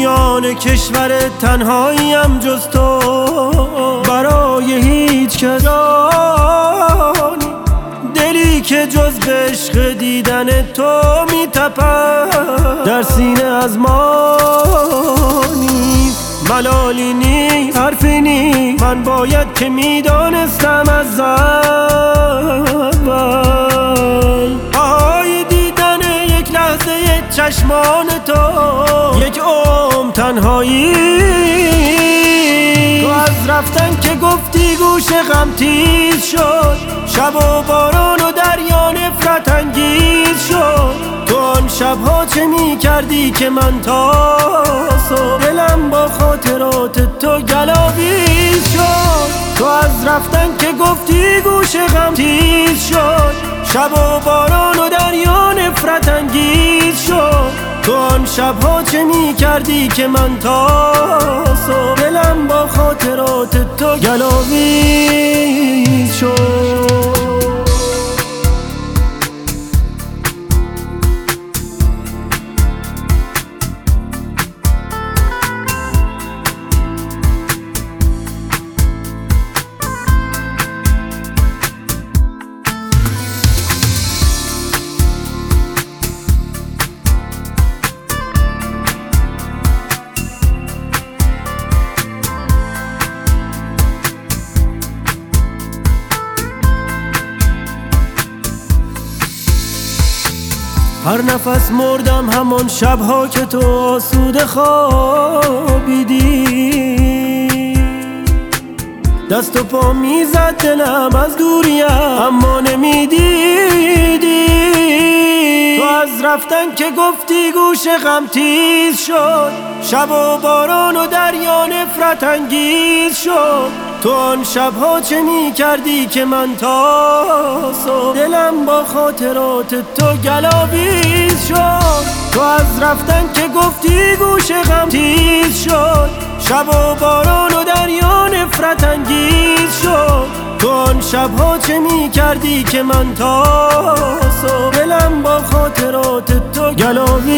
میان کشور تنهاییم جز تو برای هیچ کس جانی، دلی که جز به عشق دیدن تو میتپد در سینه از ما نیست. ملالی نی حرفی نی، من باید که میدانستم از اول آهای دیدن یک لحظه چشمان تو، یک عمر تنهایی. تو از رفتن که گفتی گوش غم تیز شد، شب و باران و دریا نفرت انگیز شد. تو آن شبها چه می کردی که من تا صبح دلم با خاطرات تو گلاویز شد. تو از رفتن که گفتی گوش غم تیز شد، شب و باران و دریا نفرت انگیز شد. تو آن شبها چه می کردی که من تا صبح دلم با خاطرات تو گلاویز شد. هر نفس مردم همان شبها که تو آسوده خوابیدی، دست و پا میزد دلم از دوریم اما نمیدیدی. تو از رفتن که گفتی گوش غم تیز شد، شب و باران و دریا نفرت انگیز شد. تو آن شبها چه می کردی که من تا صبح دلم با خاطرات تو گلاویز شد. تو از رفتن که گفتی گوش غم تیز شد، شب و باران و دریا نفرت انگیز شد. تو آن شبها چه می کردی که من تا صبح دلم با خاطرات تو گلاویز